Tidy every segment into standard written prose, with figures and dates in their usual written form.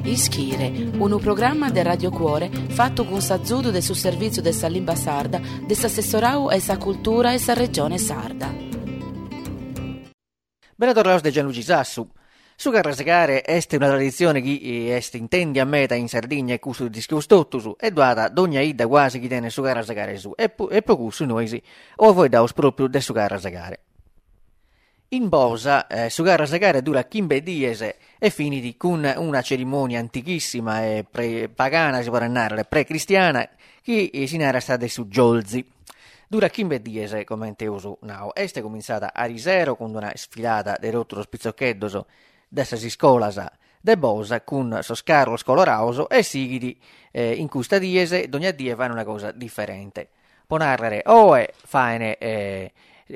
Ischire, un programma de Radio Cuore fatto con s'azzudo del suo servizio de sa lingua sarda, de s'assessorau e sa cultura e sa regione sarda. Bentornados de Gianluigi Sassu. Su carrasegare est una tradizione che est intendi a meta in Sardegna e custo discostottusu e duata d'ogni ida quasi chi tiene su carrasegare su e poco su noi o voi daus proprio de su carrasegare. In Bosa, su carrasegare dura 15 dies e finiti con una cerimonia antichissima e pagana, si può narrare, pre-cristiana, che si narra stata su Giolzi. Dura 15 dies, come te uso now. Este cominciata a risero con una sfilata de rotto spizzocchettoso dessa si scolasa de Bosa con sos carros colorauso e seguiti in custa diese, d'ogni die fanno una cosa differente. Può narrare fane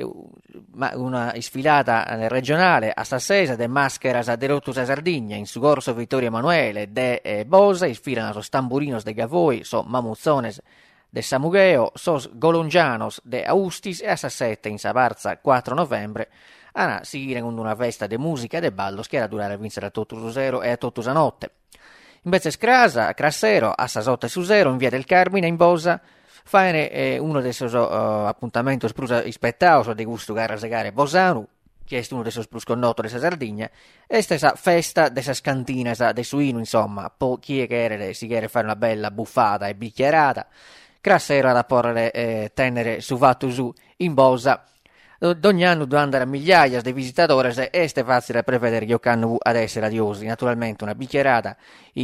una sfilata regionale a Sassesa de mascheras de Rottusa Sardigna in su corso Vittorio Emanuele de Bosa sfilano sos tamburinos de Gavoi, so mamuzzones de Samugheo, sos golongianos de Austis e a Sassette in Savarza 4 novembre a seguire con una festa de musica e de ballo che era durare a vincere a Tottusero e a Tottusa notte. Invece Crassero a Sasotte su Zero in via del Carmine in Bosa fare uno dei suoi appuntamenti più spettacoli di gusto carrasegare bosano, che è uno dei suoi più connoto della Sardegna, e stessa festa della scantina de suino, insomma, chi è che si chiede fare una bella buffata e bicchierata, Crassero da porre tenere su fatto su in Bosa. D'ogni anno devono andare a migliaia di visitatori e è facile prevedere che hanno ad essere adiosi. Naturalmente una bicchierata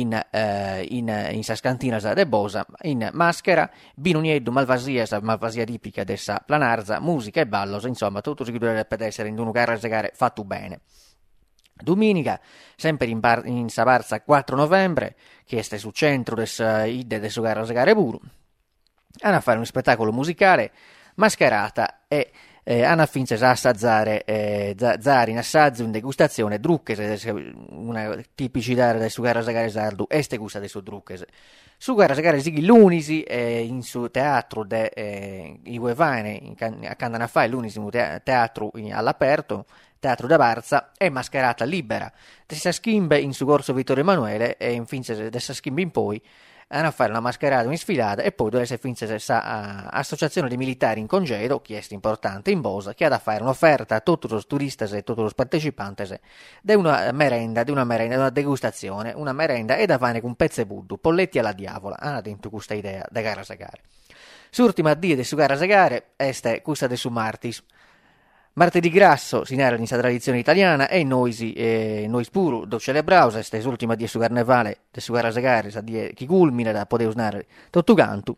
in sascantina de Bosa, in maschera, binunieddu malvasia tipica dessa planarza, musica e ballo, insomma tutto si dovrebbe per essere in un carrasegare fatto bene. Domenica, sempre in Savarza 4 novembre, che è su centro del suo carrasegare puro, hanno a fare un spettacolo musicale, mascherata e hanno finito a assaggiare zari in assaggio in degustazione drucchese, una tipicità del suo carrasegare sardo, este gusta del suo drucchese. Su carrasegare sighi l'unisi in su teatro i Uevane a Candanafai l'unisimo teatro all'aperto, teatro da Barza, è mascherata libera. Dessa schimbe in su corso Vittorio Emanuele e infine dessa schimbe in poi hanno a fare una mascherata in sfilata e poi dove si finse associazione di militari in congedo, che è importante in Bosa, che ha da fare un'offerta a tutti i turisti e tutti i partecipanti di una merenda, di una degustazione, una merenda e da fare con pezze buddu, polletti alla diavola, hanno dentro questa idea da carrasegare. S'ultima dia di su carrasegare è questa de su Martis. Martedì grasso si narra in questa tradizione italiana e noi puro do celebraus questa ultima dia su carnevale de su carrasegare, sa die chi culmina da poter usare tutto canto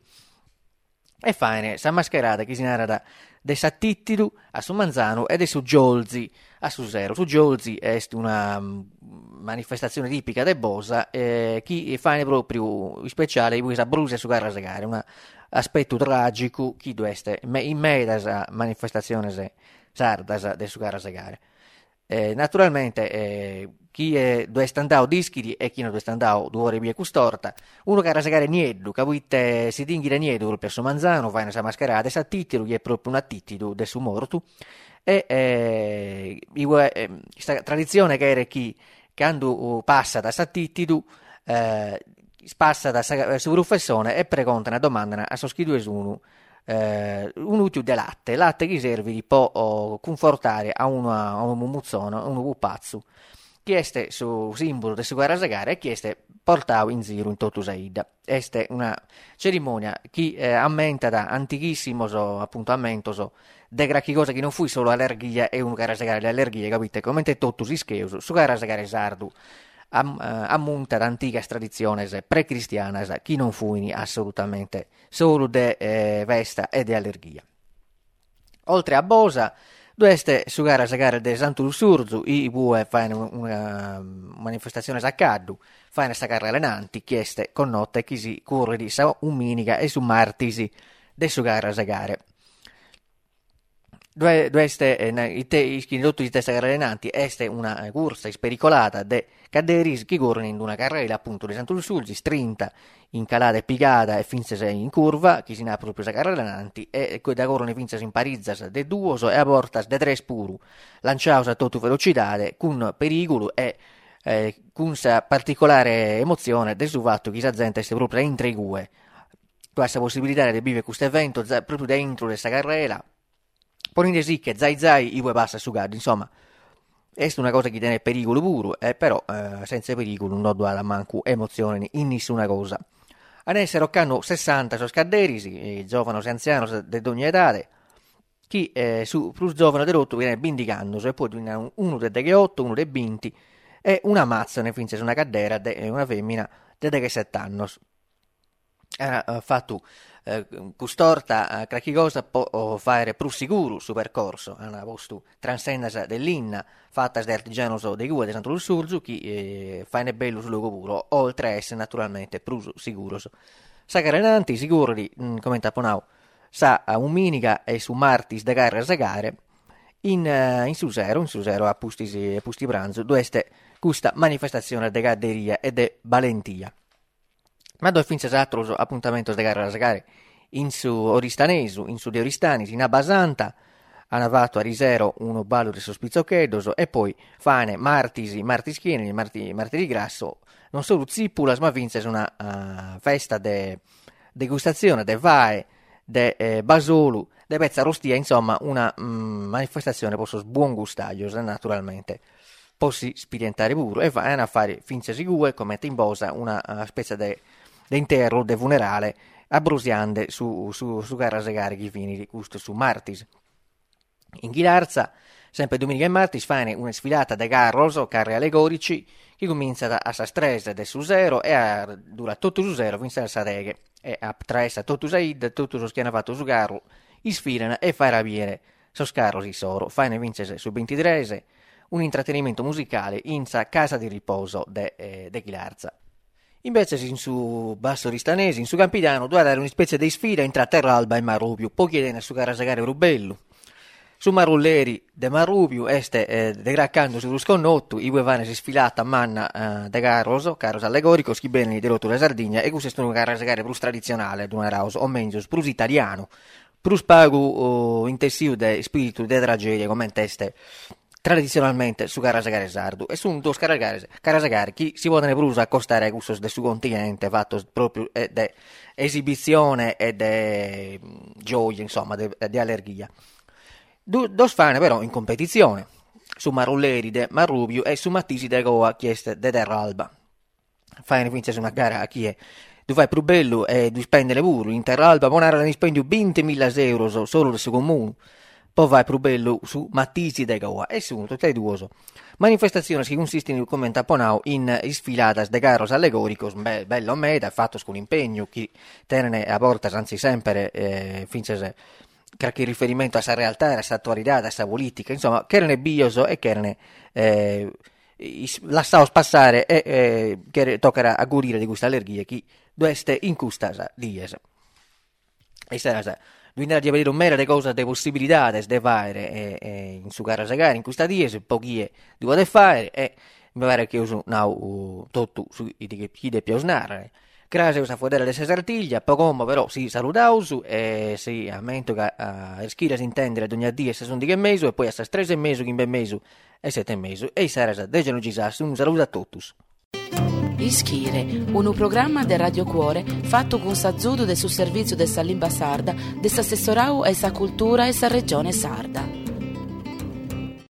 e fine sa mascherata che si narra da de Sattittidu a su Manzano e de su Giolzi a su Zero. Su Giolzi è una manifestazione tipica de Bosa chi fine proprio speciale di questa brusa su carrasegare, un aspetto tragico chi doeste in meda manifestazione sardas de su carrasegare. Naturalmente chi dove standao dischidi e chi non dove standao 2 ore via custorta uno carrasegare nieddu cavuite si dinghire nieddu per su Manzano fai una mascherata sa titolo che è proprio un attittido de su mortu e questa tradizione che era chi quando passa da sattittidu passa da su ruffessone e precontano domandano a soschidue su un utile di latte che serve di po' confortare a un mumuzzone, un pupazzo che è su simbolo del suo carrasegare e che è portato in giro in tutto Saida. È una cerimonia che ammenta da antichissimo appuntamento de gracchi cosa che non fu solo allergia e un carrasegare le allergie, capite? Come tutto si scheuso su carrasegare sardu ammunta da antica tradizione pre-cristiana chi non fuini assolutamente solo de vesta e de allergia. Oltre a Bosa doeste su carrasegare de Santo Lussurzu i bue fanno una manifestazione a Caddu fanno staccare allenanti chieste con notte che si corre di sa uminica e su martisi de su carrasegare. Tutti i testa allenanti este una corsa spericolata de caderis che corrono in una carrella appunto di Santo Lussurgi strinta in calata e picata e finse in curva che si na proprio sa carrella allenanti e da corrono finse in parizzas de duoso e a portas de tres puru lanciaus a tutto velocità con pericolo e con questa particolare emozione del suo fatto che la gente è proprio intrigue questa possibilità di vivere questo evento proprio dentro questa carriera, ponendo sì che zai i due passa su gado, insomma, è una cosa che tiene pericolo puro, però senza pericolo non do manco emozioni in nessuna cosa. Adesso roccano 60 sono scaderisi, giovani e anziani di ogni età, chi su più giovane dell'otto viene vindicandosi, e poi uno dei 8, uno dei 20, e una mazza, ne finse una cadera, una femmina dei 7 anni. Ha fatto custorta qualche cosa può fare più sicuro sul percorso, hanno posto transendas dell'inna fatta da artigiano dei Gue di Santo Lussurgiu che fa ne bello sul luogo puro, oltre a essere naturalmente più sicuro. Sagarenanti sicuro di commenta Ponau sa a un minica e su martis da gare a sagare in su zero a pusti pranzo dove questa manifestazione di gadderia e di valentia. Ma dove finse altro appuntamento di gare a sagare in su Oristanesu, in su de Oristanis, in Abasanta, hanno fatto a Risero uno ballo di sospizzochedoso e poi fane martischieni, martedì grasso, non solo zippulas, ma vinse una festa de degustazione de vae, de basolu, de pezza rostia, insomma una manifestazione posso buon gustaglio, naturalmente. Possi spidientare pure e vanno a fare finze sigue come in bosa una specie de interro, de funerale, abbrusiande su Carrasegare chi fini di gusto su Martis. In Ghilarza, sempre domenica e martis, fanno una sfilata de carri allegorici che comincia a Sastrese del su zero e dura tutto su zero fino a Sadeghe e a traessa tutto Said, tutto su schiena fatto su carro, sfilano e fa rapiere so scarro di soro, fanno vincere su 23 un intrattenimento musicale in sa casa di riposo de Ghilarza. Invece in su Basso Ristanesi, in su Campidano, doveva dare una specie di sfida tra Terralba e Marrubiu, poi chiedere su Carrasegare Rubello. Su Marulleri de Marrubiu, de graccando su Rusconnotto, i due vanno si sfilata a manna de carros allegorico, schibeni di rotto da Sardegna, e questo è un Carrasegare più tradizionale, di una rauso, o meglio, più italiano, più spago intensivo de spirito de tragedia, come in teste tradizionalmente su Carrasegare sardo e su due Carrasegare chi si può più accostare a questo del suo continente fatto proprio di esibizione e di gioia, insomma, di allergia. Dos fanno però in competizione su Marulleri de Marrubiu e su Mattisi de Goa chieste de Terralba. Fanno vincere una gara a chi è tu fai più bello e tu spendere pure in Terralba ponare ne spendi 20.000 euro solo del suo comune. Poi vai più bello su Mattisi de Goa e su tutte e due manifestazioni che consistono come in Taponau in sfilatas de carros allegoricos bello meta fatto con impegno chi tiene a porta anzi sempre finché qualche riferimento a questa realtà, a questa attualità, a questa politica, insomma, che erano bioso e che erano lasciamo passare e che toccherà a guarire di questa allergia che dovreste in questa diese. E sarà bisogna vedere un mero di cose, di possibilità di fare in su Carrasegare in questa diese, pochi di poter fare e mi pare che io sono tutto su chi deve più snarre. Grazie a questa fodera di Cesartiglia, poco però si salutausu e si ammento che a schira si intende ogni dia se sono di che mese e poi a 3 mesi, 5 mesi e 7 mesi e sarà de genogisassi un saluto a tutti. Ischire, un programma del Radio Cuore fatto con s'azzudo del suo servizio del Salimba Sarda, del s'assessorau e sa cultura e sa regione sarda.